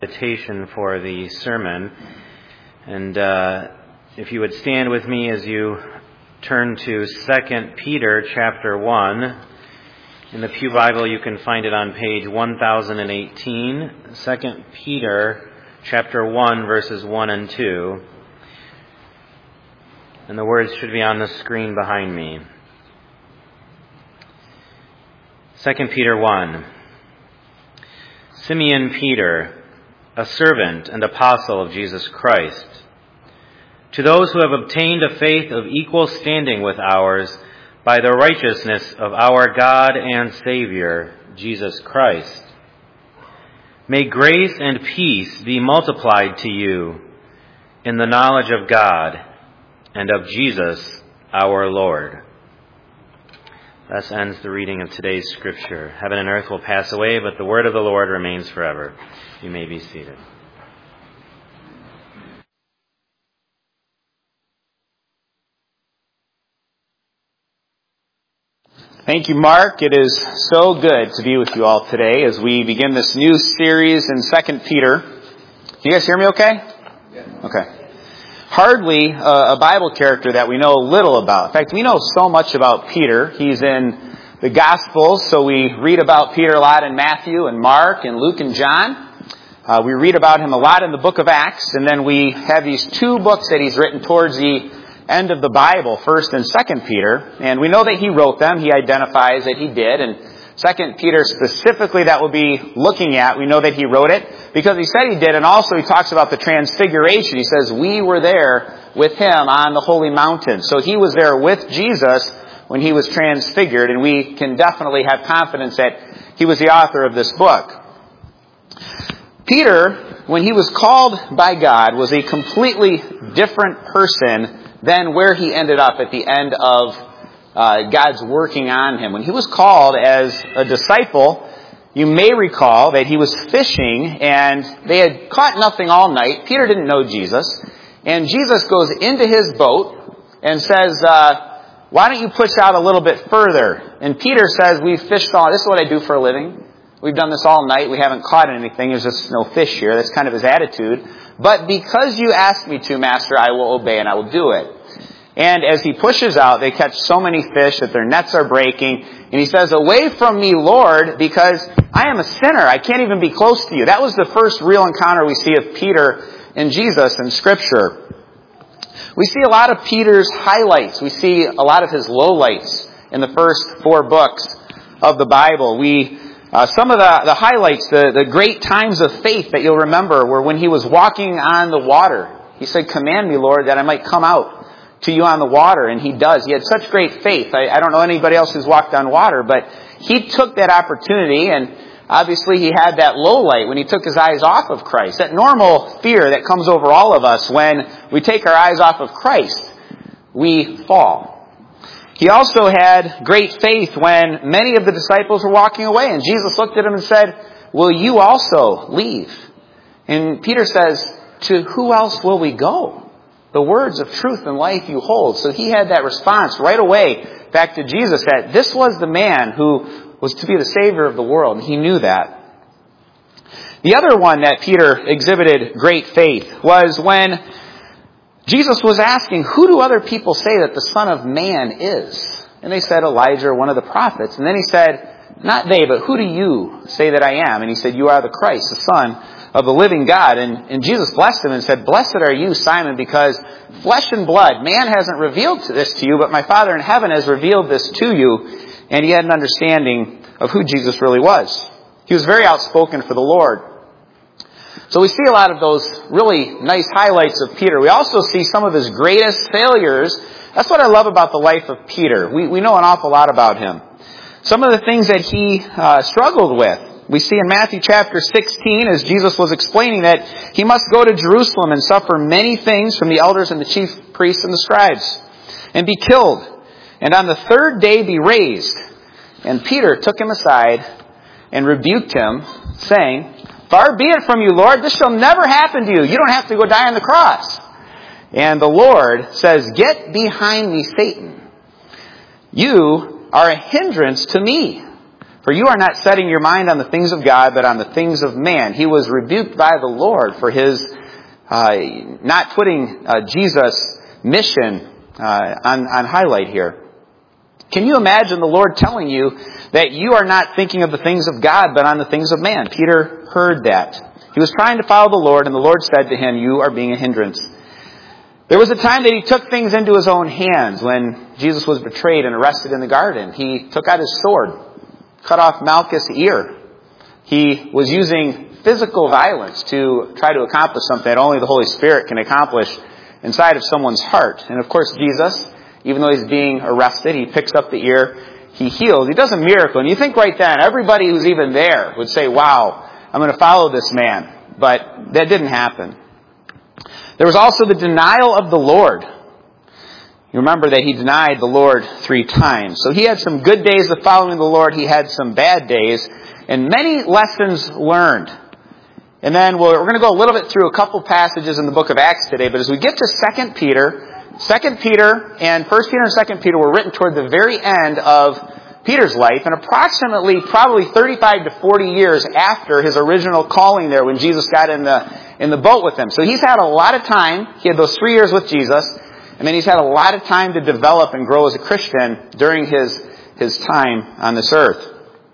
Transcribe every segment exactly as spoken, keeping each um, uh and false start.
Invitation for the sermon, and uh, if you would stand with me as you turn to Second Peter chapter one. In the Pew Bible you can find it on page one thousand eighteen. Second Peter chapter one, verses one and two. And the words should be on the screen behind me. Second Peter one. Simeon Peter, a servant and apostle of Jesus Christ, to those who have obtained a faith of equal standing with ours by the righteousness of our God and Savior, Jesus Christ. May grace and peace be multiplied to you in the knowledge of God and of Jesus our Lord. Thus ends the reading of today's scripture. Heaven and earth will pass away, but the word of the Lord remains forever. You may be seated. Thank you, Mark. It is so good to be with you all today as we begin this new series in Second Peter. Can you guys hear me okay? Yeah. Okay. Hardly a Bible character that we know little about. In fact, we know so much about Peter. He's in the Gospels, so we read about Peter a lot in Matthew and Mark and Luke and John. Uh, we read about him a lot in the book of Acts, and then we have these two books that he's written towards the end of the Bible, First and Second Peter, and we know that he wrote them. He identifies that he did, and Second Peter specifically that we'll be looking at, we know that he wrote it because he said he did, and also he talks about the transfiguration. He says, we were there with him on the holy mountain. So he was there with Jesus when he was transfigured, and we can definitely have confidence that he was the author of this book. Peter, when he was called by God, was a completely different person than where he ended up at the end of uh, God's working on him. When he was called as a disciple, you may recall that he was fishing and they had caught nothing all night. Peter didn't know Jesus. And Jesus goes into his boat and says, uh, why don't you push out a little bit further? And Peter says, we've fished all, this is what I do for a living. We've done this all night. We haven't caught anything. There's just no fish here. That's kind of his attitude. But because you asked me to, Master, I will obey and I will do it. And as he pushes out, they catch so many fish that their nets are breaking. And he says, away from me, Lord, because I am a sinner. I can't even be close to you. That was the first real encounter we see of Peter and Jesus in Scripture. We see a lot of Peter's highlights. We see a lot of his lowlights in the first four books of the Bible. We Uh, some of the, the highlights, the, the great times of faith that you'll remember were when he was walking on the water. He said, command me, Lord, that I might come out to you on the water. And he does. He had such great faith. I, I don't know anybody else who's walked on water, but he took that opportunity, and obviously he had that low light when he took his eyes off of Christ. That normal fear that comes over all of us when we take our eyes off of Christ, we fall. He also had great faith when many of the disciples were walking away, and Jesus looked at him and said, will you also leave? And Peter says, to who else will we go? The words of truth and life you hold. So he had that response right away back to Jesus that this was the man who was to be the Savior of the world, and he knew that. The other one that Peter exhibited great faith was when Jesus was asking, who do other people say that the Son of Man is? And they said, Elijah or one of the prophets. And then he said, not they, but who do you say that I am? And he said, you are the Christ, the Son of the living God. And, and Jesus blessed him and said, blessed are you, Simon, because flesh and blood, man hasn't revealed this to you, but my Father in heaven has revealed this to you. And he had an understanding of who Jesus really was. He was very outspoken for the Lord. So we see a lot of those really nice highlights of Peter. We also see some of his greatest failures. That's what I love about the life of Peter. We, we know an awful lot about him. Some of the things that he uh, struggled with. We see in Matthew chapter sixteen, as Jesus was explaining that he must go to Jerusalem and suffer many things from the elders and the chief priests and the scribes, and be killed, and on the third day be raised. And Peter took him aside and rebuked him, saying, far be it from you, Lord, this shall never happen to you. You don't have to go die on the cross. And the Lord says, get behind me, Satan. You are a hindrance to me, For you are not setting your mind on the things of God, but on the things of man. He was rebuked by the Lord for his uh, not putting uh, Jesus' mission uh, on, on highlight here. Can you imagine the Lord telling you that you are not thinking of the things of God, but on the things of man? Peter heard that. He was trying to follow the Lord, and the Lord said to him, you are being a hindrance. There was a time that he took things into his own hands when Jesus was betrayed and arrested in the garden. He took out his sword, cut off Malchus' ear. He was using physical violence to try to accomplish something that only the Holy Spirit can accomplish inside of someone's heart. And of course, Jesus, even though he's being arrested, he picks up the ear, he heals. He does a miracle. And you think right then, everybody who's even there would say, wow, I'm going to follow this man. But that didn't happen. There was also the denial of the Lord. You remember that he denied the Lord three times. So he had some good days of following the Lord. He had some bad days. And many lessons learned. And then we're going to go a little bit through a couple passages in the book of Acts today. But as we get to Second Peter, Second Peter and First Peter and Second Peter were written toward the very end of Peter's life, and approximately probably thirty-five to forty years after his original calling there when Jesus got in the in the boat with him. So he's had a lot of time. He had those three years with Jesus, and then he's had a lot of time to develop and grow as a Christian during his, his time on this earth.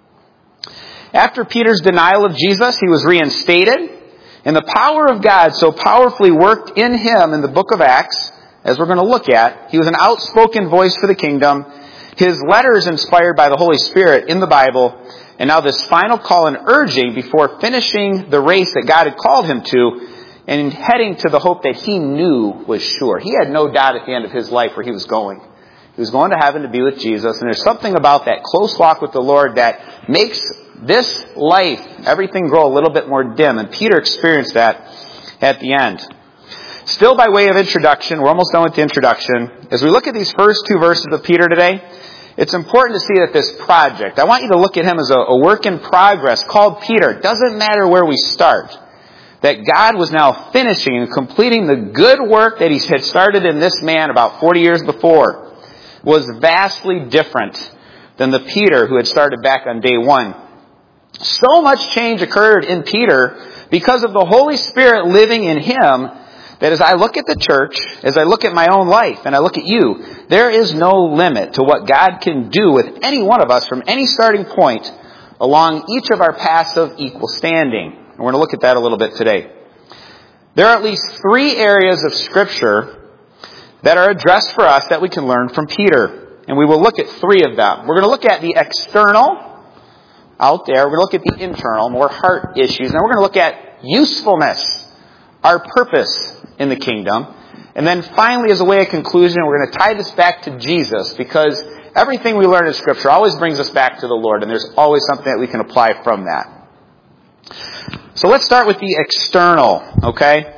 After Peter's denial of Jesus, he was reinstated, and the power of God so powerfully worked in him in the book of Acts, as we're going to look at. He was an outspoken voice for the kingdom. His letters inspired by the Holy Spirit in the Bible, and now this final call and urging before finishing the race that God had called him to and heading to the hope that he knew was sure. He had no doubt at the end of his life where he was going. He was going to heaven to be with Jesus, and there's something about that close walk with the Lord that makes this life, everything grow a little bit more dim, and Peter experienced that at the end. Still by way of introduction, we're almost done with the introduction. As we look at these first two verses of Peter today, it's important to see that this project, I want you to look at him as a, a work in progress called Peter. It doesn't matter where we start. That God was now finishing and completing the good work that he had started in this man about forty years before was vastly different than the Peter who had started back on day one. So much change occurred in Peter because of the Holy Spirit living in him that as I look at the church, as I look at my own life, and I look at you, there is no limit to what God can do with any one of us from any starting point along each of our paths of equal standing. And we're going to look at that a little bit today. There are at least three areas of Scripture that are addressed for us that we can learn from Peter. And we will look at three of them. We're going to look at the external out there. We're going to look at the internal, more heart issues. And we're going to look at usefulness, our purpose in the kingdom. And then finally, as a way of conclusion, we're going to tie this back to Jesus, because everything we learn in Scripture always brings us back to the Lord, and there's always something that we can apply from that. So let's start with the external, okay?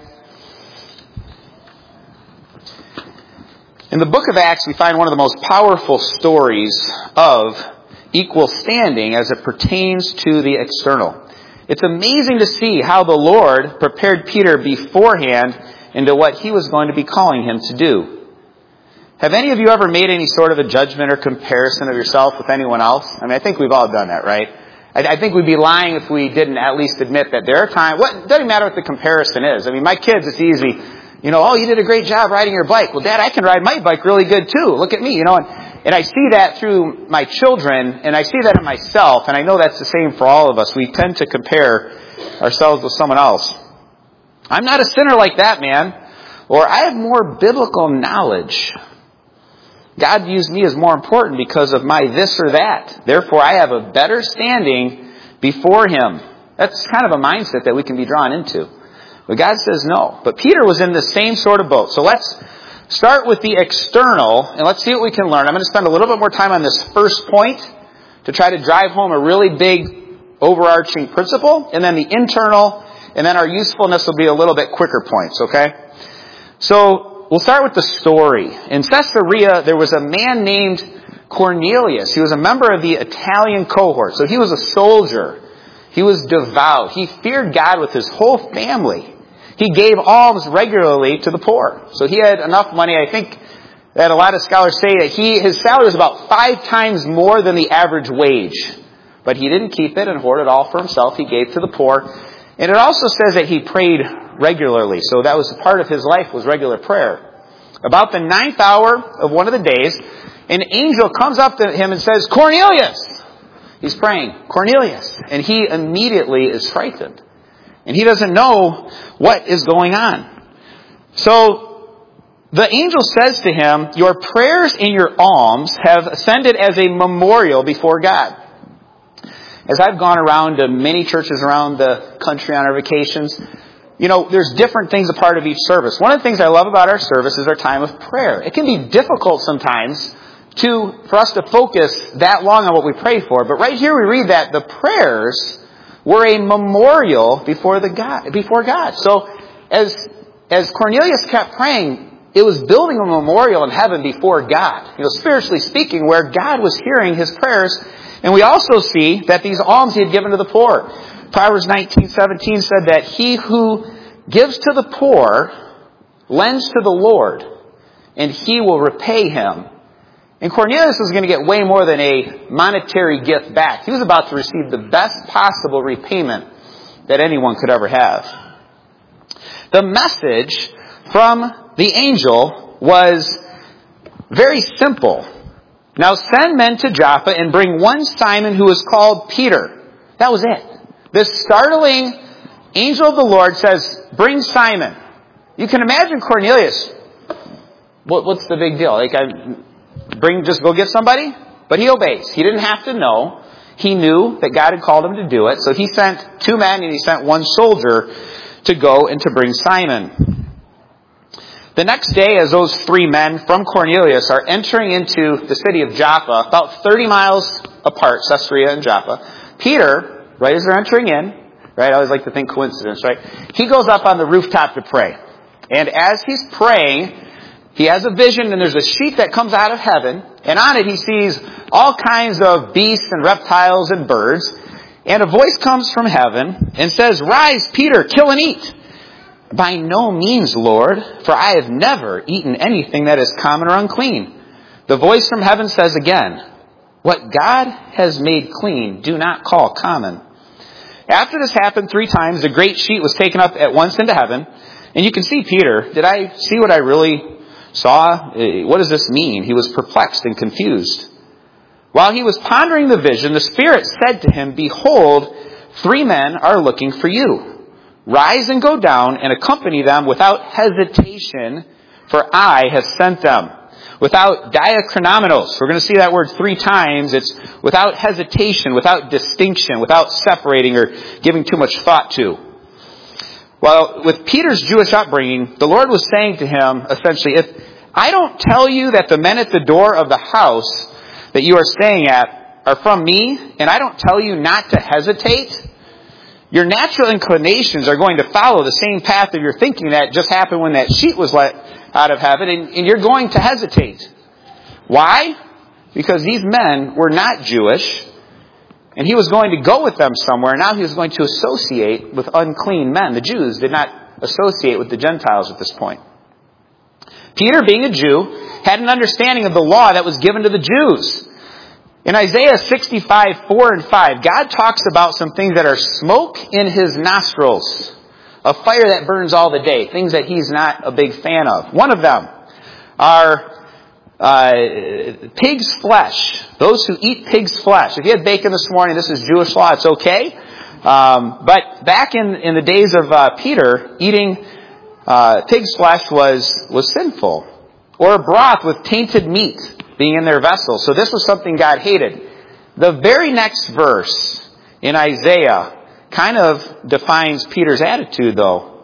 In the book of Acts, we find one of the most powerful stories of equal standing as it pertains to the external. It's amazing to see how the Lord prepared Peter beforehand into what he was going to be calling him to do. Have any of you ever made any sort of a judgment or comparison of yourself with anyone else? I mean, I think we've all done that, right? I, I think we'd be lying if we didn't at least admit that there are times, what, it doesn't matter what the comparison is. I mean, my kids, it's easy. You know, oh, you did a great job riding your bike. Well, Dad, I can ride my bike really good too. Look at me, you know, and, and I see that through my children, and I see that in myself, and I know that's the same for all of us. We tend to compare ourselves with someone else. I'm not a sinner like that man, or I have more biblical knowledge. God views me as more important because of my this or that. Therefore, I have a better standing before Him. That's kind of a mindset that we can be drawn into. But God says no. But Peter was in the same sort of boat. So let's start with the external, and let's see what we can learn. I'm going to spend a little bit more time on this first point to try to drive home a really big overarching principle, and then the internal, and then our usefulness will be a little bit quicker points, okay? So we'll start with the story. In Caesarea, there was a man named Cornelius. He was a member of the Italian cohort. So he was a soldier. He was devout. He feared God with his whole family. He gave alms regularly to the poor. So he had enough money. I think that a lot of scholars say that he his salary was about five times more than the average wage But he didn't keep it and hoard it all for himself. He gave to the poor. And it also says that he prayed regularly. So that was a part of his life, was regular prayer. About the ninth hour of one of the days, an angel comes up to him and says, Cornelius! He's praying, Cornelius. And he immediately is frightened. And he doesn't know what is going on. So the angel says to him, your prayers and your alms have ascended as a memorial before God. As I've gone around to many churches around the country on our vacations, you know, there's different things a part of each service. One of the things I love about our service is our time of prayer. It can be difficult sometimes to for us to focus that long on what we pray for. But right here we read that the prayers were a memorial before the God, before God. So as as Cornelius kept praying, it was building a memorial in heaven before God. You know, spiritually speaking, where God was hearing his prayers. And we also see that these alms he had given to the poor. Proverbs nineteen seventeen said that he who gives to the poor lends to the Lord, and he will repay him. And Cornelius was going to get way more than a monetary gift back. He was about to receive the best possible repayment that anyone could ever have. The message from the angel was very simple. Now send men to Joppa and bring one Simon who is called Peter. That was it. This startling angel of the Lord says, bring Simon. You can imagine Cornelius. What, what's the big deal? Like, I bring, just go get somebody? But he obeys. He didn't have to know. He knew that God had called him to do it. So he sent two men and he sent one soldier to go and to bring Simon. The next day, as those three men from Cornelius are entering into the city of Joppa, about thirty miles apart, Caesarea and Joppa, Peter, right as they're entering in, right, I always like to think coincidence, right, he goes up on the rooftop to pray. And as he's praying, he has a vision, and there's a sheet that comes out of heaven, and on it he sees all kinds of beasts and reptiles and birds, and a voice comes from heaven and says, rise, Peter, kill and eat. By no means, Lord, for I have never eaten anything that is common or unclean. The voice from heaven says again, what God has made clean, do not call common. After this happened three times, the great sheet was taken up at once into heaven. And you can see Peter, did I see what I really saw? What does this mean? He was perplexed and confused. While he was pondering the vision, the Spirit said to him, behold, three men are looking for you. Rise and go down and accompany them without hesitation, for I have sent them. Without diachronomenos. We're going to see that word three times. It's without hesitation, without distinction, without separating or giving too much thought to. Well, with Peter's Jewish upbringing, the Lord was saying to him, essentially, if I don't tell you that the men at the door of the house that you are staying at are from me, and I don't tell you not to hesitate, your natural inclinations are going to follow the same path of your thinking that just happened when that sheet was let out of heaven, and, and you're going to hesitate. Why? Because these men were not Jewish, and he was going to go with them somewhere, and now he was going to associate with unclean men. The Jews did not associate with the Gentiles at this point. Peter, being a Jew, had an understanding of the law that was given to the Jews. In Isaiah sixty-five, four and five, God talks about some things that are smoke in his nostrils, a fire that burns all the day, things that he's not a big fan of. One of them are uh, pig's flesh, those who eat pig's flesh. If you had bacon this morning, this is Jewish law, it's okay. Um, but back in, in the days of uh, Peter, eating uh, pig's flesh was, was sinful. Or a broth with tainted meat being in their vessel. So this was something God hated. The very next verse in Isaiah kind of defines Peter's attitude, though.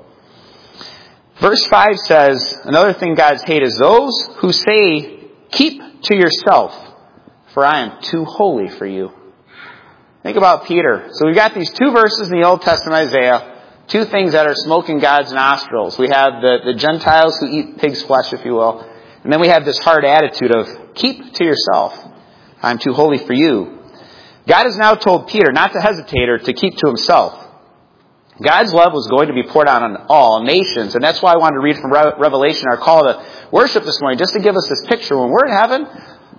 Verse five says, another thing God's hate is those who say, keep to yourself, for I am too holy for you. Think about Peter. So we've got these two verses in the Old Testament, Isaiah, two things that are smoke in God's nostrils. We have the, the Gentiles who eat pig's flesh, if you will. And then we have this hard attitude of, keep to yourself. I'm too holy for you. God has now told Peter not to hesitate or to keep to himself. God's love was going to be poured out on all nations. And that's why I wanted to read from Revelation, our call to worship this morning, just to give us this picture. When we're in heaven,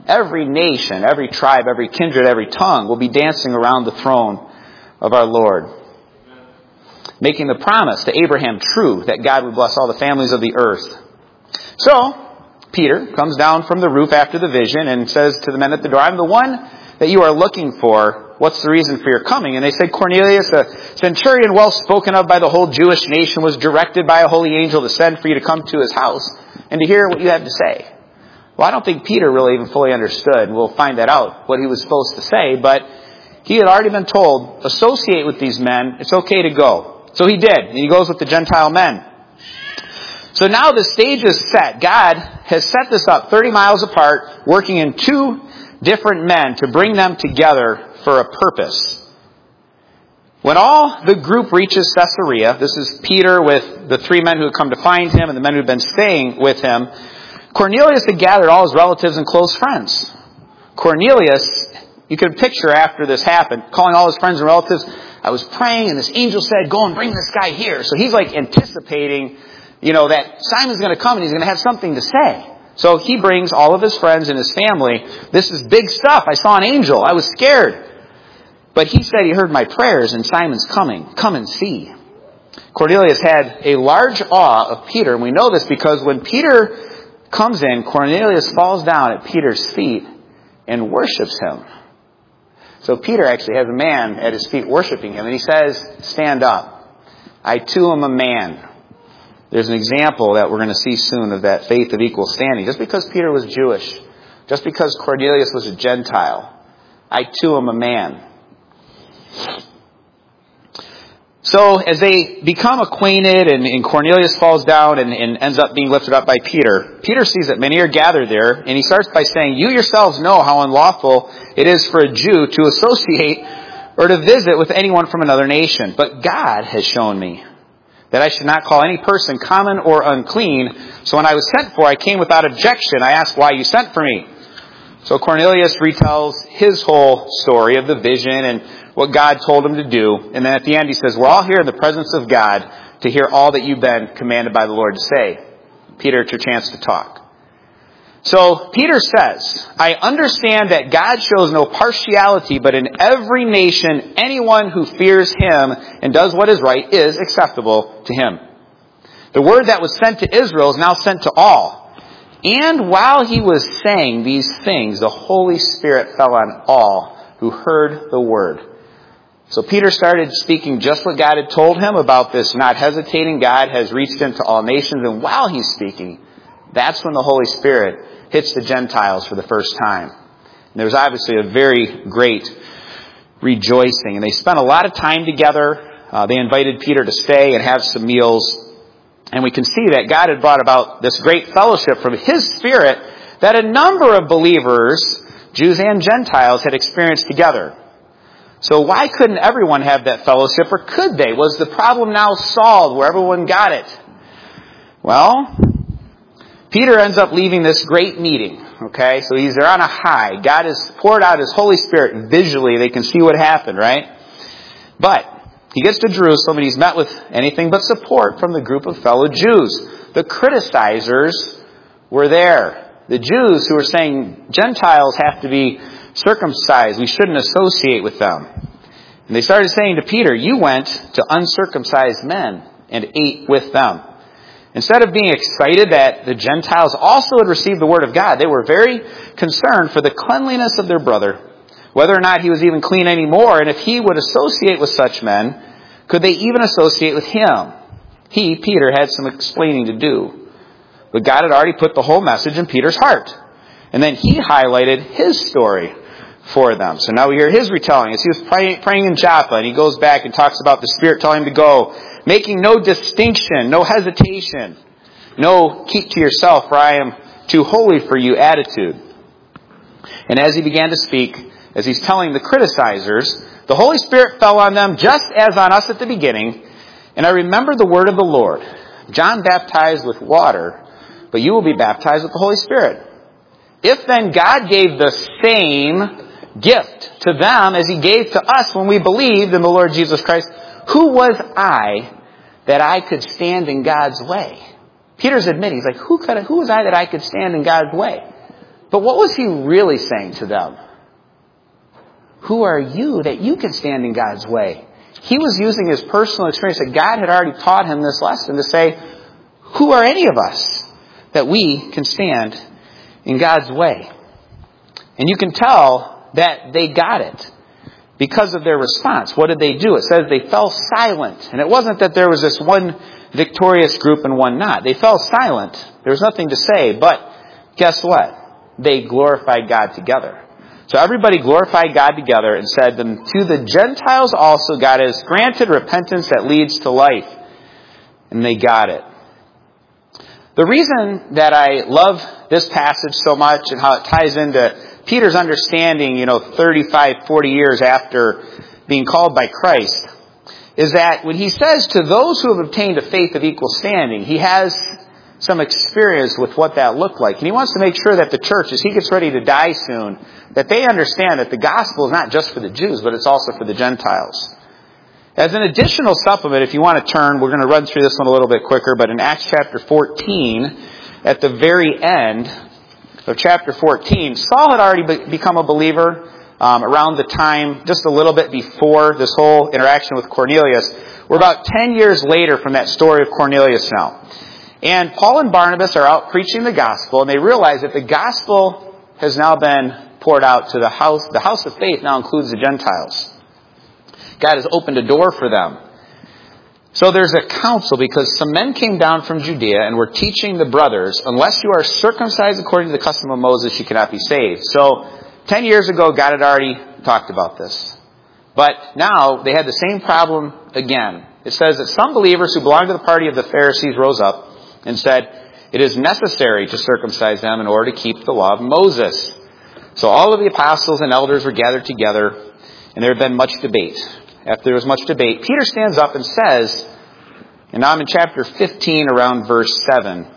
every nation, every tribe, every kindred, every tongue will be dancing around the throne of our Lord, making the promise to Abraham true that God would bless all the families of the earth. So, Peter comes down from the roof after the vision and says to the men at the door, I'm the one that you are looking for. What's the reason for your coming? And they said, Cornelius, a centurion well spoken of by the whole Jewish nation, was directed by a holy angel to send for you to come to his house and to hear what you have to say. Well, I don't think Peter really even fully understood. We'll find that out, what he was supposed to say. But he had already been told, associate with these men. It's okay to go. So he did. And he goes with the Gentile men. So now the stage is set. God has set this up thirty miles apart, working in two different men to bring them together for a purpose. When all the group reaches Caesarea, this is Peter with the three men who had come to find him and the men who had been staying with him, Cornelius had gathered all his relatives and close friends. Cornelius, you can picture after this happened, calling all his friends and relatives, I was praying and this angel said, go and bring this guy here. So he's like anticipating, you know, that Simon's going to come and he's going to have something to say. So he brings all of his friends and his family. This is big stuff. I saw an angel. I was scared. But he said he heard my prayers and Simon's coming. Come and see. Cornelius had a large awe of Peter. And we know this because when Peter comes in, Cornelius falls down at Peter's feet and worships him. So Peter actually has a man at his feet worshiping him. And he says, stand up. I too am a man. There's an example that we're going to see soon of that faith of equal standing. Just because Peter was Jewish, just because Cornelius was a Gentile, I too am a man. So as they become acquainted and, and Cornelius falls down and, and ends up being lifted up by Peter, Peter sees that many are gathered there, and he starts by saying, you yourselves know how unlawful it is for a Jew to associate or to visit with anyone from another nation. But God has shown me that I should not call any person common or unclean. So when I was sent for, I came without objection. I asked why you sent for me. So Cornelius retells his whole story of the vision and what God told him to do. And then at the end he says, we're all here in the presence of God to hear all that you've been commanded by the Lord to say. Peter, it's your chance to talk. So Peter says, I understand that God shows no partiality, but in every nation, anyone who fears him and does what is right is acceptable to him. The word that was sent to Israel is now sent to all. And while he was saying these things, the Holy Spirit fell on all who heard the word. So Peter started speaking just what God had told him about this not hesitating. God has reached into all nations. And while he's speaking, that's when the Holy Spirit hits the Gentiles for the first time. And there was obviously a very great rejoicing. And they spent a lot of time together. Uh, they invited Peter to stay and have some meals. And we can see that God had brought about this great fellowship from his Spirit that a number of believers, Jews and Gentiles, had experienced together. So why couldn't everyone have that fellowship, or could they? Was the problem now solved where everyone got it? Well, Peter ends up leaving this great meeting. Okay, so he's there on a high. God has poured out his Holy Spirit visually. They can see what happened, right? But he gets to Jerusalem and he's met with anything but support from the group of fellow Jews. The criticizers were there. The Jews who were saying Gentiles have to be circumcised. We shouldn't associate with them. And they started saying to Peter, you went to uncircumcised men and ate with them. Instead of being excited that the Gentiles also had received the word of God, they were very concerned for the cleanliness of their brother, whether or not he was even clean anymore, and if he would associate with such men, could they even associate with him? He, Peter, had some explaining to do. But God had already put the whole message in Peter's heart. And then he highlighted his story for them. So now we hear his retelling. As he was praying, praying in Joppa, and he goes back and talks about the Spirit telling him to go, making no distinction, no hesitation, no keep to yourself, for I am too holy for you attitude. And as he began to speak, as he's telling the criticizers, the Holy Spirit fell on them just as on us at the beginning. And I remember the word of the Lord. John baptized with water, but you will be baptized with the Holy Spirit. If then God gave the same gift to them as he gave to us when we believed in the Lord Jesus Christ, who was I that I could stand in God's way? Peter's admitting, he's like, who could I, who was I that I could stand in God's way? But what was he really saying to them? Who are you that you can stand in God's way? He was using his personal experience that God had already taught him this lesson to say, who are any of us that we can stand in God's way? And you can tell that they got it because of their response. What did they do? It says they fell silent. And it wasn't that there was this one victorious group and one not. They fell silent. There was nothing to say. But guess what? They glorified God together. So everybody glorified God together and said, to the Gentiles also God has granted repentance that leads to life. And they got it. The reason that I love this passage so much and how it ties into Peter's understanding, you know, thirty-five, forty years after being called by Christ, is that when he says to those who have obtained a faith of equal standing, he has some experience with what that looked like. And he wants to make sure that the church, as he gets ready to die soon, that they understand that the gospel is not just for the Jews, but it's also for the Gentiles. As an additional supplement, if you want to turn, we're going to run through this one a little bit quicker, but in Acts chapter fourteen, at the very end of chapter fourteen, Saul had already be- become a believer um, around the time, just a little bit before this whole interaction with Cornelius. We're about ten years later from that story of Cornelius now. And Paul and Barnabas are out preaching the gospel, and they realize that the gospel has now been poured out to the house. The house of faith now includes the Gentiles. God has opened a door for them. So there's a council because some men came down from Judea and were teaching the brothers, unless you are circumcised according to the custom of Moses, you cannot be saved. So ten years ago, God had already talked about this. But now they had the same problem again. It says that some believers who belonged to the party of the Pharisees rose up and said, it is necessary to circumcise them in order to keep the law of Moses. So all of the apostles and elders were gathered together, and there had been much debate. After there was much debate, Peter stands up and says, and now I'm in chapter fifteen, around verse seven,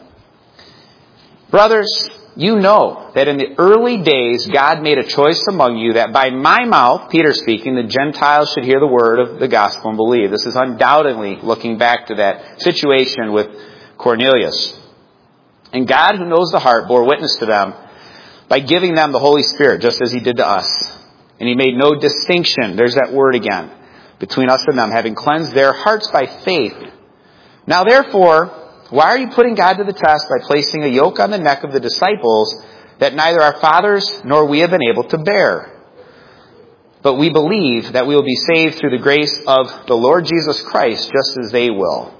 brothers, you know that in the early days God made a choice among you that by my mouth, Peter speaking, the Gentiles should hear the word of the gospel and believe. This is undoubtedly looking back to that situation with Cornelius. And God, who knows the heart, bore witness to them by giving them the Holy Spirit, just as he did to us. And he made no distinction, there's that word again, between us and them, having cleansed their hearts by faith. Now therefore, why are you putting God to the test by placing a yoke on the neck of the disciples that neither our fathers nor we have been able to bear? But we believe that we will be saved through the grace of the Lord Jesus Christ, just as they will.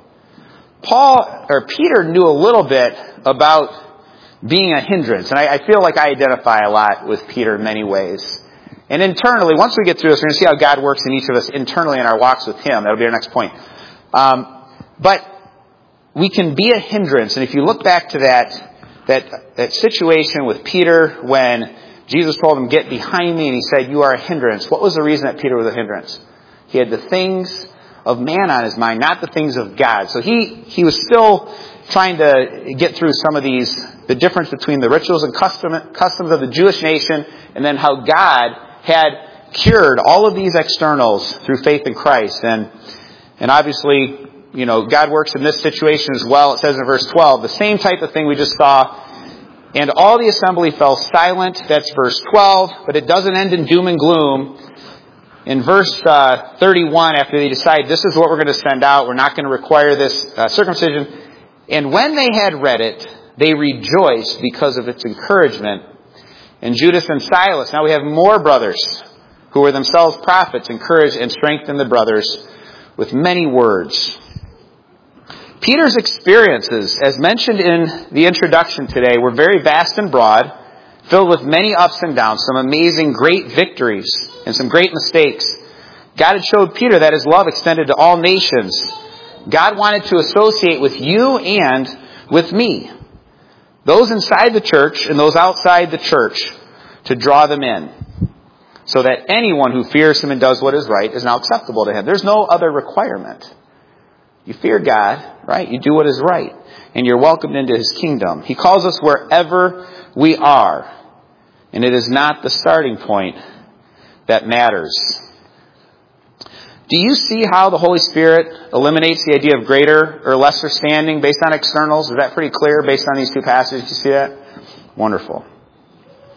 Paul, or Peter knew a little bit about being a hindrance. And I, I feel like I identify a lot with Peter in many ways. And internally, once we get through this, we're going to see how God works in each of us internally in our walks with him. That'll be our next point. Um, but we can be a hindrance. And if you look back to that, that, that situation with Peter when Jesus told him, get behind me, and he said, you are a hindrance. What was the reason that Peter was a hindrance? He had the things of man on his mind, not the things of God. So he, he was still trying to get through some of these, the difference between the rituals and custom, customs of the Jewish nation, and then how God had cured all of these externals through faith in Christ. And, and obviously, you know, God works in this situation as well. It says in verse twelve, the same type of thing we just saw. And all the assembly fell silent. That's verse twelve. But it doesn't end in doom and gloom. In verse uh, thirty-one, after they decide this is what we're going to send out, we're not going to require this uh, circumcision. And when they had read it, they rejoiced because of its encouragement. And Judas and Silas, now we have more brothers who were themselves prophets, encouraged and strengthened the brothers with many words. Peter's experiences, as mentioned in the introduction today, were very vast and broad, filled with many ups and downs, some amazing great victories and some great mistakes. God had showed Peter that his love extended to all nations. God wanted to associate with you and with me, those inside the church and those outside the church, to draw them in, so that anyone who fears him and does what is right is now acceptable to him. There's no other requirement. You fear God, right? You do what is right, and you're welcomed into his kingdom. He calls us wherever we are, and it is not the starting point that matters. Do you see how the Holy Spirit eliminates the idea of greater or lesser standing based on externals? Is that pretty clear based on these two passages? You see that? Wonderful.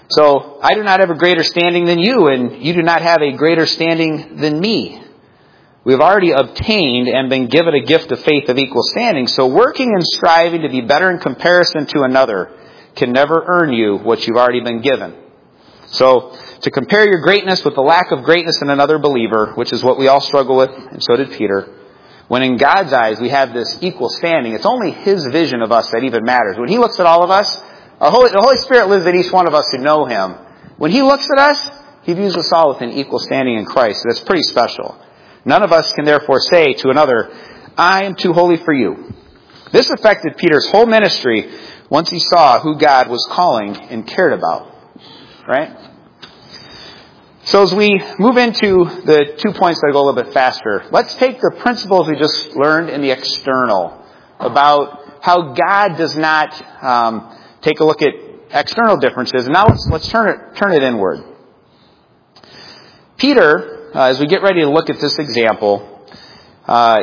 So I do not have a greater standing than you, and you do not have a greater standing than me. We've already obtained and been given a gift of faith of equal standing. So working and striving to be better in comparison to another can never earn you what you've already been given. So to compare your greatness with the lack of greatness in another believer, which is what we all struggle with, and so did Peter, when in God's eyes we have this equal standing, it's only His vision of us that even matters. When He looks at all of us, our Holy, the Holy Spirit lives in each one of us who know Him. When He looks at us, He views us all with an equal standing in Christ. That's pretty special. None of us can therefore say to another, I am too holy for you. This affected Peter's whole ministry once he saw who God was calling and cared about. Right? So as we move into the two points that go a little bit faster, let's take the principles we just learned in the external about how God does not um, take a look at external differences. And now let's, let's turn it, turn it inward. Peter, uh, as we get ready to look at this example, uh,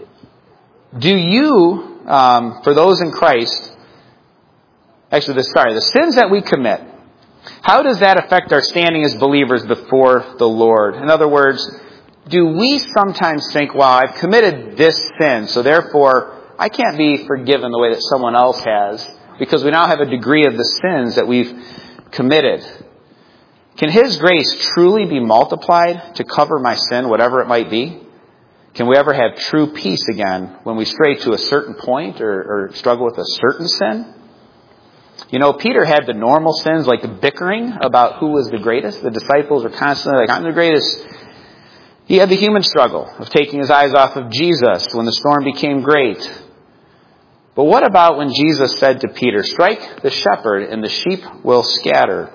do you, um, for those in Christ, actually, the, sorry, the sins that we commit, how does that affect our standing as believers before the Lord? In other words, do we sometimes think, well, I've committed this sin, so therefore I can't be forgiven the way that someone else has, because we now have a degree of the sins that we've committed. Can His grace truly be multiplied to cover my sin, whatever it might be? Can we ever have true peace again when we stray to a certain point or, or struggle with a certain sin? You know, Peter had the normal sins like the bickering about who was the greatest. The disciples were constantly like, I'm the greatest. He had the human struggle of taking his eyes off of Jesus when the storm became great. But what about when Jesus said to Peter, strike the shepherd and the sheep will scatter?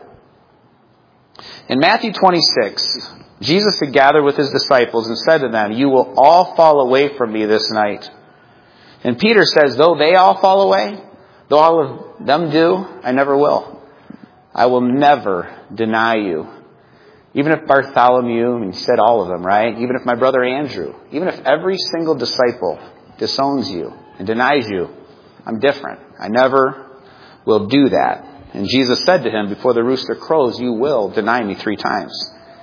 In Matthew twenty-six, Jesus had gathered with His disciples and said to them, you will all fall away from me this night. And Peter says, though they all fall away, though all of them do, I never will. I will never deny you. Even if Bartholomew, and he said all of them, right? Even if my brother Andrew, even if every single disciple disowns you and denies you, I'm different. I never will do that. And Jesus said to him, before the rooster crows, you will deny me three times.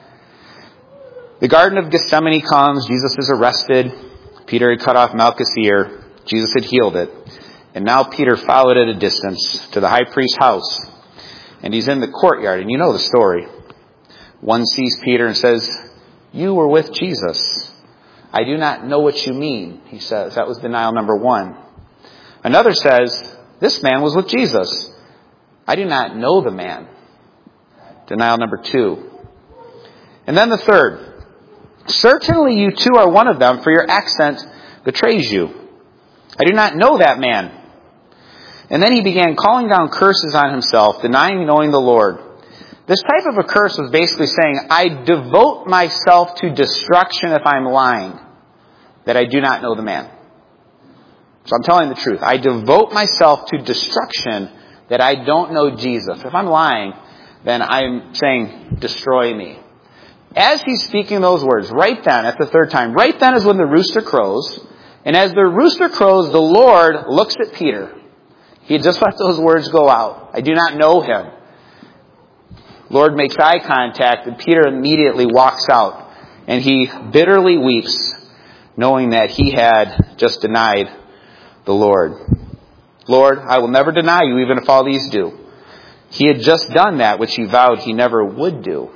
The Garden of Gethsemane comes. Jesus is arrested. Peter had cut off Malchus' ear. Jesus had healed it. And now Peter followed at a distance to the high priest's house. And he's in the courtyard. And you know the story. One sees Peter and says, you were with Jesus. I do not know what you mean, he says. That was denial number one. Another says, this man was with Jesus. I do not know the man. Denial number two. And then the third. Certainly you too are one of them, for your accent betrays you. I do not know that man. And then he began calling down curses on himself, denying knowing the Lord. This type of a curse was basically saying, I devote myself to destruction if I'm lying, that I do not know the man. So I'm telling the truth. I devote myself to destruction that I don't know Jesus. If I'm lying, then I'm saying, destroy me. As he's speaking those words, right then, at the third time, right then is when the rooster crows. And as the rooster crows, the Lord looks at Peter. He had just let those words go out. I do not know him. Lord makes eye contact, and Peter immediately walks out. And he bitterly weeps, knowing that he had just denied the Lord. Lord, I will never deny you, even if all these do. He had just done that which he vowed he never would do.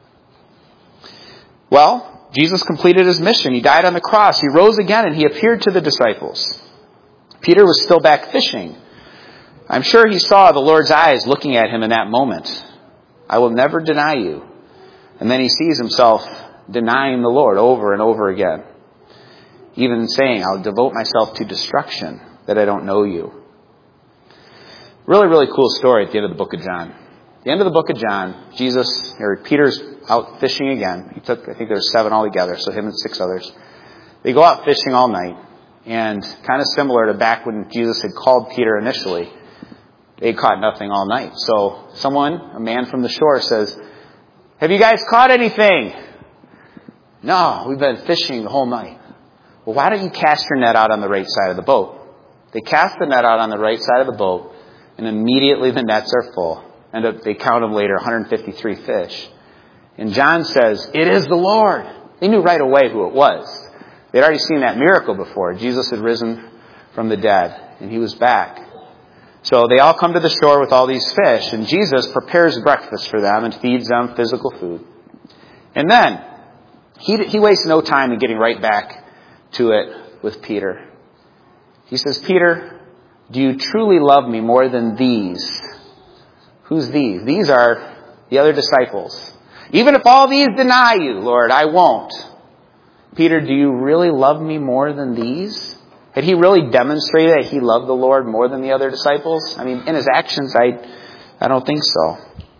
Well, Jesus completed his mission. He died on the cross. He rose again, and he appeared to the disciples. Peter was still back fishing. I'm sure he saw the Lord's eyes looking at him in that moment. I will never deny you. And then he sees himself denying the Lord over and over again. Even saying, I'll devote myself to destruction that I don't know you. Really, really cool story at the end of the book of John. At the end of the book of John, Jesus, or Peter's out fishing again. He took, I think there were seven altogether, so him and six others. They go out fishing all night. And kind of similar to back when Jesus had called Peter initially, they caught nothing all night. So someone, a man from the shore, says, have you guys caught anything? No, we've been fishing the whole night. Well, why don't you cast your net out on the right side of the boat? They cast the net out on the right side of the boat, and immediately the nets are full. And they count them later, one hundred fifty-three fish. And John says, it is the Lord. They knew right away who it was. They'd already seen that miracle before. Jesus had risen from the dead, and he was back. So they all come to the shore with all these fish, and Jesus prepares breakfast for them and feeds them physical food. And then, he, he wastes no time in getting right back to it with Peter. He says, Peter, do you truly love me more than these? Who's these? These are the other disciples. Even if all these deny you, Lord, I won't. Peter, do you really love me more than these? Had he really demonstrated that he loved the Lord more than the other disciples? I mean, in his actions, I, I don't think so.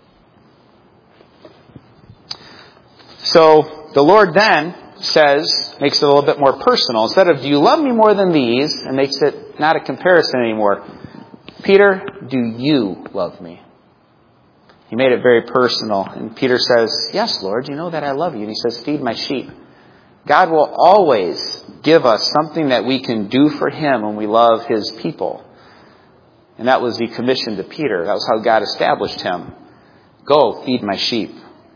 So the Lord then says, makes it a little bit more personal. Instead of, do you love me more than these? And makes it not a comparison anymore. Peter, do you love me? He made it very personal. And Peter says, yes, Lord, you know that I love you. And he says, feed my sheep. God will always give us something that we can do for him when we love his people. And that was the commission to Peter. That was how God established him. Go, feed my sheep.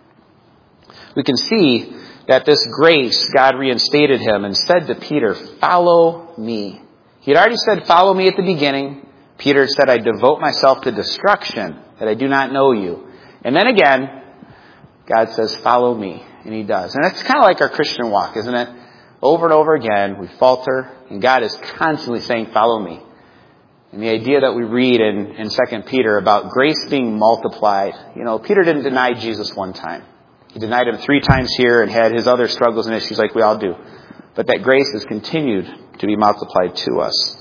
We can see that this grace, God reinstated him and said to Peter, follow me. He had already said, follow me at the beginning. Peter said, I devote myself to destruction, that I do not know you. And then again, God says, follow me. And he does. And that's kind of like our Christian walk, isn't it? Over and over again, we falter, and God is constantly saying, follow me. And the idea that we read in, in Second Peter about grace being multiplied. You know, Peter didn't deny Jesus one time. He denied him three times here and had his other struggles and issues like we all do. But that grace has continued to be multiplied to us.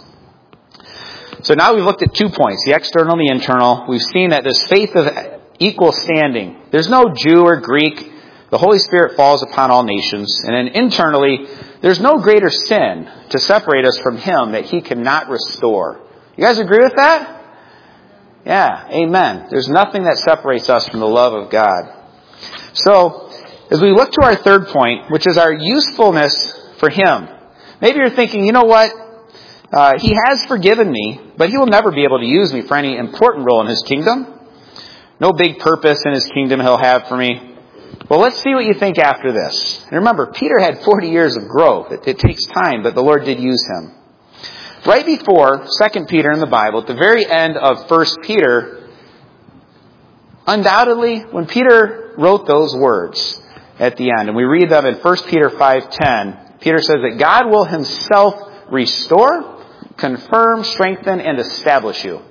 So now we've looked at two points, the external and the internal. We've seen that this faith of equal standing. There's no Jew or Greek. The Holy Spirit falls upon all nations. And then internally, there's no greater sin to separate us from him that he cannot restore. You guys agree with that? Yeah, amen. There's nothing that separates us from the love of God. So, as we look to our third point, which is our usefulness for him. Maybe you're thinking, you know what? Uh, he has forgiven me, but he will never be able to use me for any important role in his kingdom. No big purpose in his kingdom he'll have for me. Well, let's see what you think after this. And remember, Peter had forty years of growth. It, it takes time, but the Lord did use him. Right before Second Peter in the Bible, at the very end of First Peter, undoubtedly, when Peter wrote those words at the end, and we read them in First Peter five ten, Peter says that God will himself restore, confirm, strengthen, and establish you.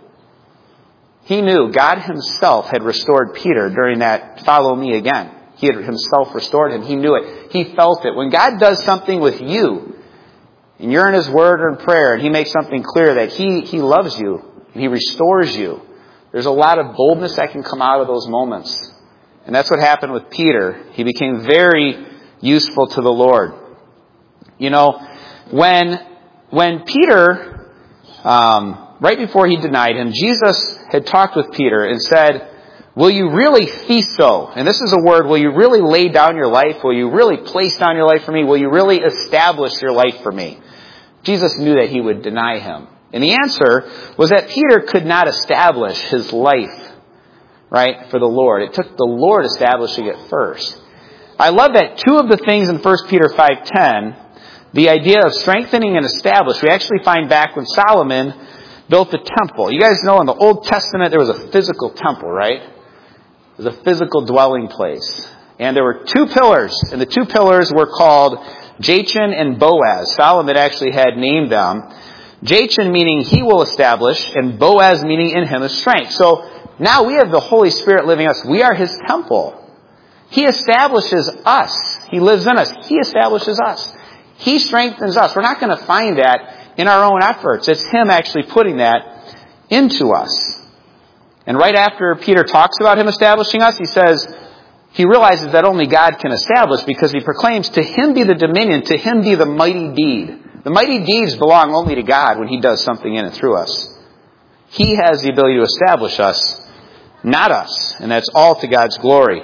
He knew God himself had restored Peter during that follow me again. He had himself restored him. He knew it. He felt it. When God does something with you, and you're in his word or in prayer, and he makes something clear that he, he loves you, and he restores you, there's a lot of boldness that can come out of those moments. And that's what happened with Peter. He became very useful to the Lord. You know, when, when Peter, um, right before he denied him, Jesus had talked with Peter and said, will you really theso? And this is a word, will you really lay down your life? Will you really place down your life for me? Will you really establish your life for me? Jesus knew that he would deny him. And the answer was that Peter could not establish his life, right, for the Lord. It took the Lord establishing it first. I love that two of the things in First Peter five ten, the idea of strengthening and establish, we actually find back when Solomon built the temple. You guys know in the Old Testament there was a physical temple, right? It was a physical dwelling place. And there were two pillars, and the two pillars were called Jachin and Boaz. Solomon actually had named them. Jachin meaning he will establish, and Boaz meaning in him is strength. So now we have the Holy Spirit living in us. We are his temple. He establishes us. He lives in us. He establishes us. He strengthens us. We're not going to find that in our own efforts. It's him actually putting that into us. And right after Peter talks about him establishing us, he says, he realizes that only God can establish because he proclaims, to him be the dominion, to him be the mighty deed. The mighty deeds belong only to God when he does something in and through us. He has the ability to establish us, not us. And that's all to God's glory.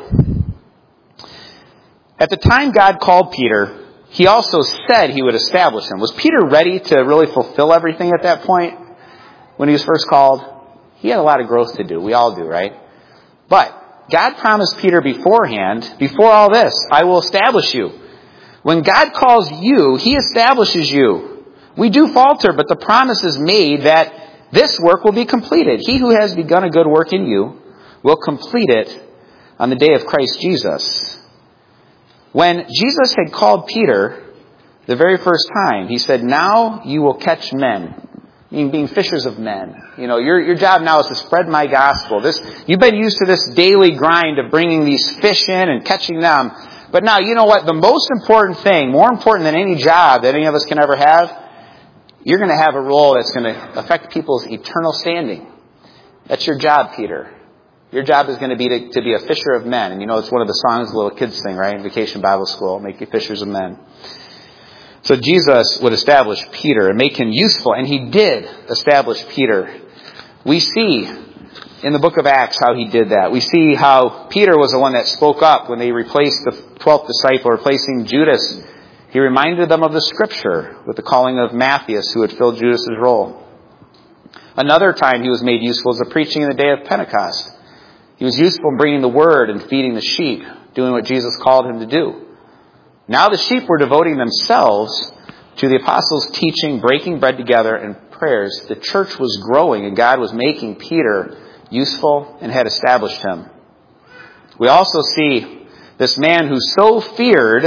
At the time God called Peter, he also said he would establish him. Was Peter ready to really fulfill everything at that point when he was first called? He had a lot of growth to do. We all do, right? But God promised Peter beforehand, before all this, I will establish you. When God calls you, he establishes you. We do falter, but the promise is made that this work will be completed. He who has begun a good work in you will complete it on the day of Christ Jesus. When Jesus had called Peter the very first time, he said, now you will catch men. Meaning being fishers of men. You know, your, your job now is to spread my gospel. This, you've been used to this daily grind of bringing these fish in and catching them. But now, you know what? The most important thing, more important than any job that any of us can ever have, you're going to have a role that's going to affect people's eternal standing. That's your job, Peter. Your job is going to be to, to be a fisher of men. And you know, it's one of the songs the little kids sing, right? In Vacation Bible School, make you fishers of men. So Jesus would establish Peter and make him useful. And he did establish Peter. We see in the book of Acts how he did that. We see how Peter was the one that spoke up when they replaced the twelfth disciple, replacing Judas. He reminded them of the scripture with the calling of Matthias, who had filled Judas' role. Another time he was made useful was the preaching in the day of Pentecost. He was useful in bringing the word and feeding the sheep, doing what Jesus called him to do. Now the sheep were devoting themselves to the apostles' teaching, breaking bread together, and prayers. The church was growing, and God was making Peter useful and had established him. We also see this man who so feared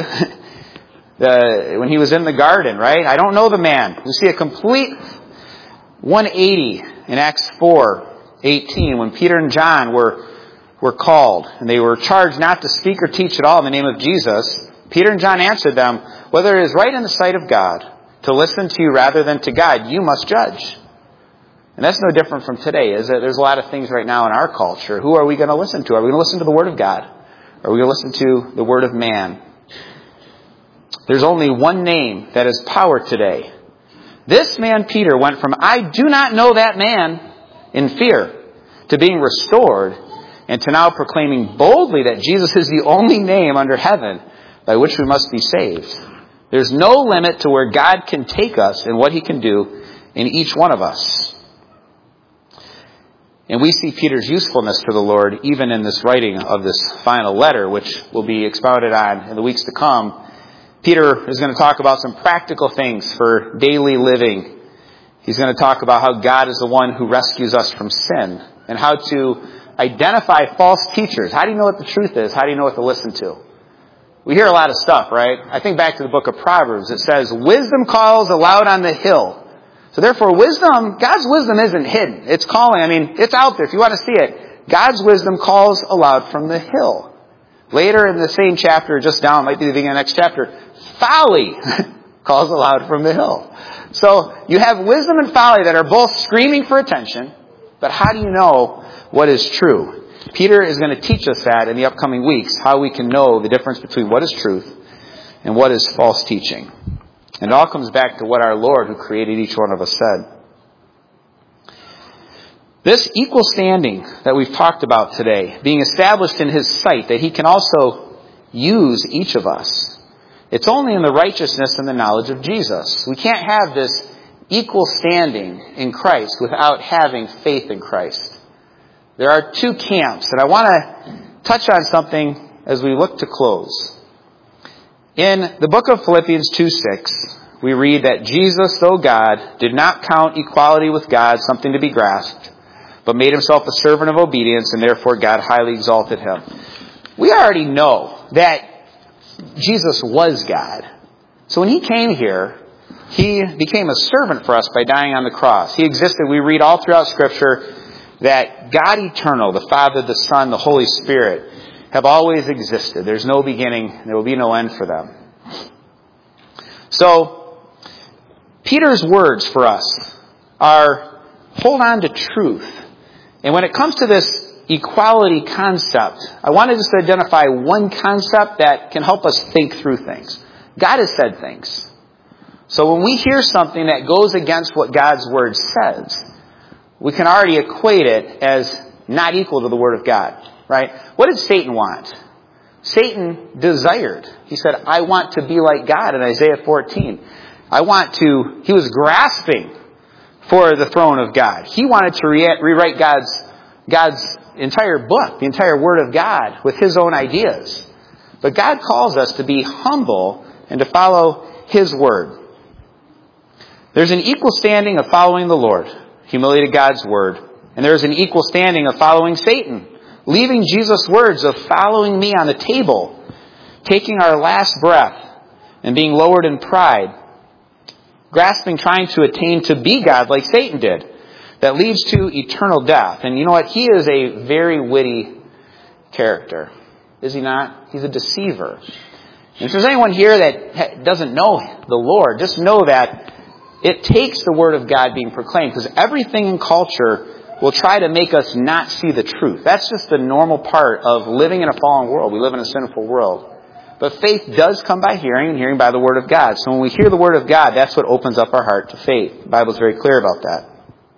the, when he was in the garden, right? I don't know the man. We see a complete one eighty in Acts four eighteen when Peter and John were, were called, and they were charged not to speak or teach at all in the name of Jesus. Peter and John answered them, whether it is right in the sight of God to listen to you rather than to God, you must judge. And that's no different from today, is it? There's a lot of things right now in our culture. Who are we going to listen to? Are we going to listen to the Word of God? Or are we going to listen to the Word of man? There's only one name that has power today. This man, Peter, went from, I do not know that man, in fear, to being restored, and to now proclaiming boldly that Jesus is the only name under heaven by which we must be saved. There's no limit to where God can take us and what he can do in each one of us. And we see Peter's usefulness to the Lord even in this writing of this final letter, which will be expounded on in the weeks to come. Peter is going to talk about some practical things for daily living. He's going to talk about how God is the one who rescues us from sin and how to identify false teachers. How do you know what the truth is? How do you know what to listen to? We hear a lot of stuff, right? I think back to the book of Proverbs. It says, wisdom calls aloud on the hill. So therefore, wisdom, God's wisdom isn't hidden. It's calling. I mean, it's out there if you want to see it. God's wisdom calls aloud from the hill. Later in the same chapter, just down, might be the beginning of the next chapter, folly calls aloud from the hill. So you have wisdom and folly that are both screaming for attention, but how do you know what is true? Peter is going to teach us that in the upcoming weeks, how we can know the difference between what is truth and what is false teaching. And it all comes back to what our Lord, who created each one of us, said. This equal standing that we've talked about today, being established in his sight, that he can also use each of us, it's only in the righteousness and the knowledge of Jesus. We can't have this equal standing in Christ without having faith in Christ. There are two camps, and I want to touch on something as we look to close. In the book of Philippians two six, we read that Jesus, though God, did not count equality with God something to be grasped, but made himself a servant of obedience, and therefore God highly exalted him. We already know that Jesus was God. So when he came here, he became a servant for us by dying on the cross. He existed. We read all throughout Scripture that God eternal, the Father, the Son, the Holy Spirit, have always existed. There's no beginning. There will be no end for them. So, Peter's words for us are, hold on to truth. And when it comes to this equality concept, I want to just identify one concept that can help us think through things. God has said things. So when we hear something that goes against what God's Word says, we can already equate it as not equal to the Word of God, right? What did Satan want? Satan desired. He said, I want to be like God in Isaiah fourteen. I want to, he was grasping for the throne of God. He wanted to re- rewrite God's, God's entire book, the entire Word of God, with his own ideas. But God calls us to be humble and to follow his Word. There's an equal standing of following the Lord, humility to God's Word. And there's an equal standing of following Satan, leaving Jesus' words of following me on the table, taking our last breath and being lowered in pride, grasping, trying to attain to be God like Satan did. That leads to eternal death. And you know what? He is a very witty character. Is he not? He's a deceiver. And if there's anyone here that doesn't know the Lord, just know that it takes the Word of God being proclaimed, because everything in culture will try to make us not see the truth. That's just the normal part of living in a fallen world. We live in a sinful world. But faith does come by hearing, and hearing by the Word of God. So when we hear the Word of God, that's what opens up our heart to faith. The Bible is very clear about that.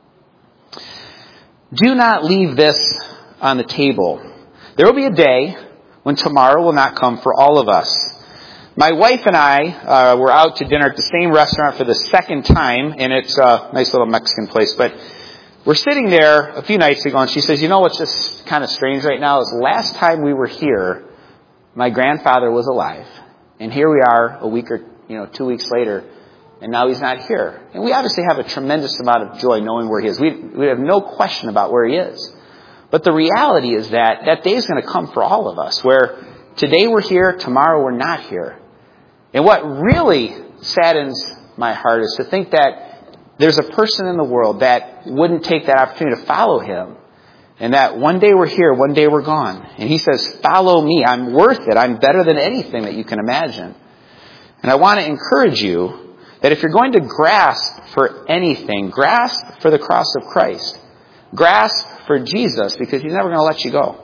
Do not leave this on the table. There will be a day when tomorrow will not come for all of us. My wife and I uh, were out to dinner at the same restaurant for the second time, and it's a nice little Mexican place. But we're sitting there a few nights ago, and she says, you know what's just kind of strange right now is last time we were here, my grandfather was alive. And here we are a week or you know two weeks later, and now he's not here. And we obviously have a tremendous amount of joy knowing where he is. We, we have no question about where he is. But the reality is that that day is going to come for all of us, where today we're here, tomorrow we're not here. And what really saddens my heart is to think that there's a person in the world that wouldn't take that opportunity to follow him. And that one day we're here, one day we're gone. And he says, follow me. I'm worth it. I'm better than anything that you can imagine. And I want to encourage you that if you're going to grasp for anything, grasp for the cross of Christ. Grasp for Jesus, because he's never going to let you go.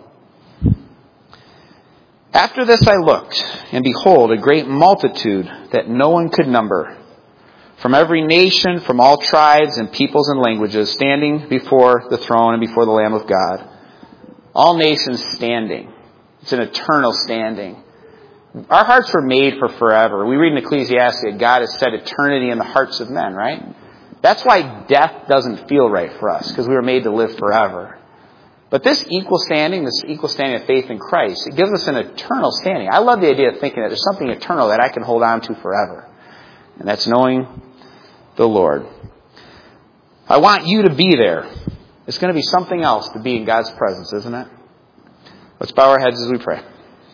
After this I looked, and behold, a great multitude that no one could number, from every nation, from all tribes and peoples and languages, standing before the throne and before the Lamb of God. All nations standing. It's an eternal standing. Our hearts were made for forever. We read in Ecclesiastes that God has set eternity in the hearts of men, right? That's why death doesn't feel right for us, because we were made to live forever. But this equal standing, this equal standing of faith in Christ, it gives us an eternal standing. I love the idea of thinking that there's something eternal that I can hold on to forever. And that's knowing the Lord. I want you to be there. It's going to be something else to be in God's presence, isn't it? Let's bow our heads as we pray.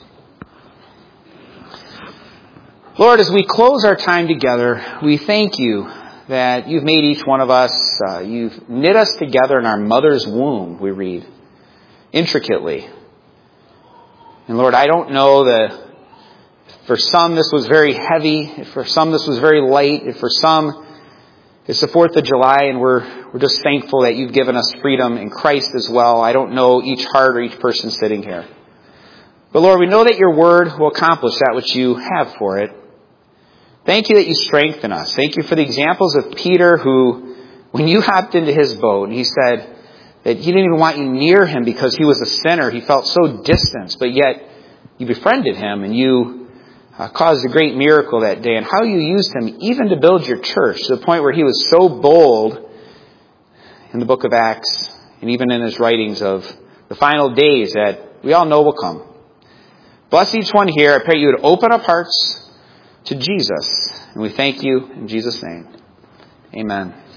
Lord, as we close our time together, we thank you that you've made each one of us, uh, you've knit us together in our mother's womb, we read, intricately. And Lord, I don't know that for some this was very heavy, if for some this was very light, if for some it's the fourth of July and we're, we're just thankful that you've given us freedom in Christ as well. I don't know each heart or each person sitting here. But Lord, we know that your word will accomplish that which you have for it. Thank you that you strengthen us. Thank you for the examples of Peter who, when you hopped into his boat and he said that he didn't even want you near him because he was a sinner. He felt so distant, but yet you befriended him and you uh, caused a great miracle that day. And how you used him even to build your church to the point where he was so bold in the book of Acts and even in his writings of the final days that we all know will come. Bless each one here. I pray you would open up hearts to Jesus. And we thank you in Jesus' name. Amen.